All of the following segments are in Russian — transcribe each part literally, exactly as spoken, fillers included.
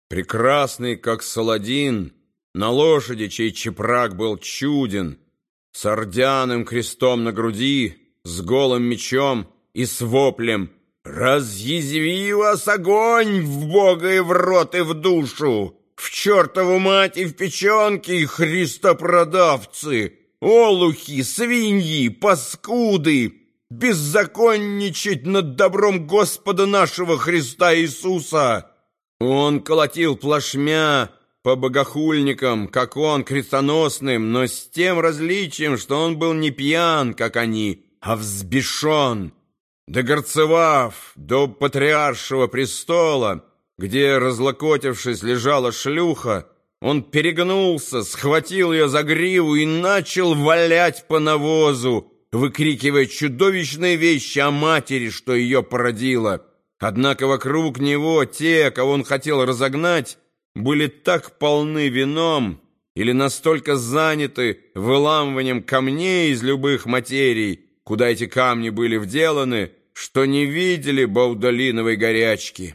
прекрасный, как Саладин, на лошади, чей чепрак был чуден, с ордяным крестом на груди, с голым мечом и с воплем «Разъязви вас огонь в Бога и в рот и в душу! В чертову мать и в печенки, христопродавцы! Олухи, свиньи, паскуды! Беззаконничать над добром Господа нашего Христа Иисуса!» Он колотил плашмя по богохульникам, как он, крестоносным, но с тем различием, что он был не пьян, как они, а взбешен. Догорцевав до патриаршего престола, где, разлокотившись, лежала шлюха, он перегнулся, схватил ее за гриву и начал валять по навозу, выкрикивая чудовищные вещи о матери, что ее породила. Однако вокруг него те, кого он хотел разогнать, были так полны вином или настолько заняты выламыванием камней из любых материй, куда эти камни были вделаны, что не видели баудолиновой горячки.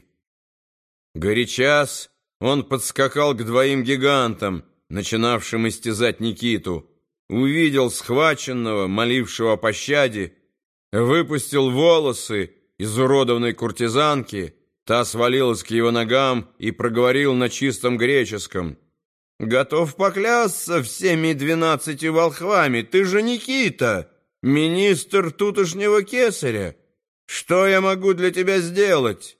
Горячас он подскакал к двоим гигантам, начинавшим истязать Никиту, увидел схваченного, молившего о пощаде, выпустил волосы изуродованной куртизанки, та свалилась к его ногам и проговорил на чистом греческом: «Готов поклясться всеми двенадцатью волхвами, ты же Никита, министр тутошнего кесаря. Что я могу для тебя сделать?»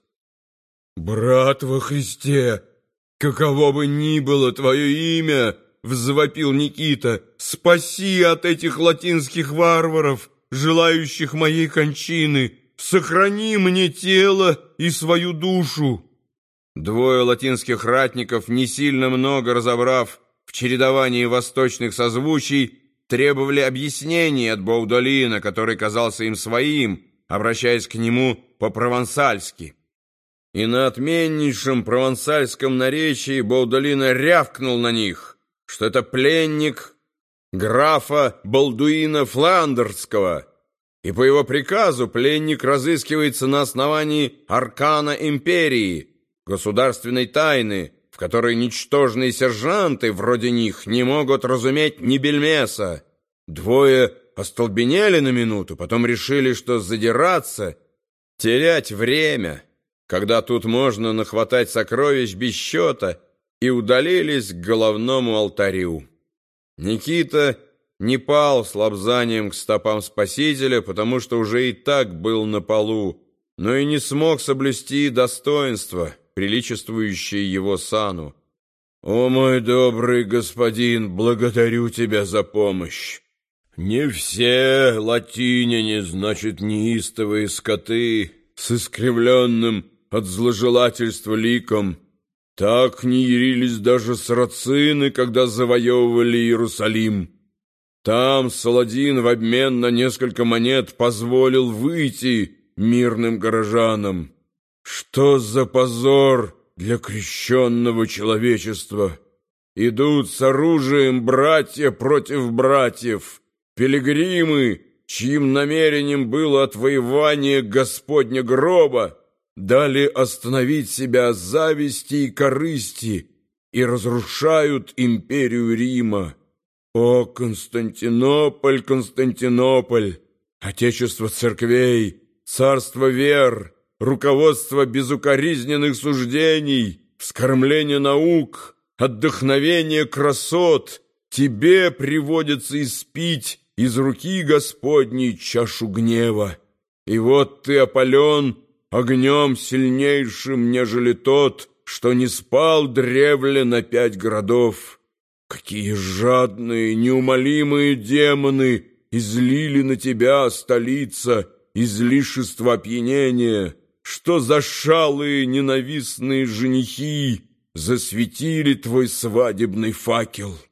«Брат во Христе, каково бы ни было твое имя, — взвопил Никита, — спаси от этих латинских варваров, желающих моей кончины, сохрани мне тело и свою душу». Двое латинских ратников, не сильно много разобрав в чередовании восточных созвучий, требовали объяснений от Баудолина, который казался им своим, обращаясь к нему по-провансальски. И на отменнейшем провансальском наречии Баудолина рявкнул на них, что это пленник графа Балдуина Фландерского, и по его приказу пленник разыскивается на основании аркана империи, государственной тайны, в которой ничтожные сержанты вроде них не могут разуметь ни бельмеса. Двое остолбенели на минуту, потом решили, что задираться, терять время, когда тут можно нахватать сокровищ без счета, и удалились к головному алтарю. Никита не пал с лобзанием к стопам Спасителя, потому что уже и так был на полу, но и не смог соблюсти достоинство, приличествующее его сану. «О, мой добрый господин, благодарю тебя за помощь! Не все латиняне, значит, неистовые скоты с искривленным от зложелательства ликом. Так не ярились даже сарацины, когда завоевывали Иерусалим. Там Саладин в обмен на несколько монет позволил выйти мирным горожанам. Что за позор для крещенного человечества! Идут с оружием братья против братьев, пилигримы, чьим намерением было отвоевание Господня гроба, дали остановить себя зависти и корысти и разрушают империю Рима. О, Константинополь, Константинополь, отечество церквей, царство вер, руководство безукоризненных суждений, вскормление наук, отдохновение красот, тебе приводится испить из руки Господней чашу гнева. И вот ты опален огнем сильнейшим, нежели тот, что не спал древле на пять городов. Какие жадные, неумолимые демоны излили на тебя, столица, излишество опьянения! Что за шалые ненавистные женихи засветили твой свадебный факел!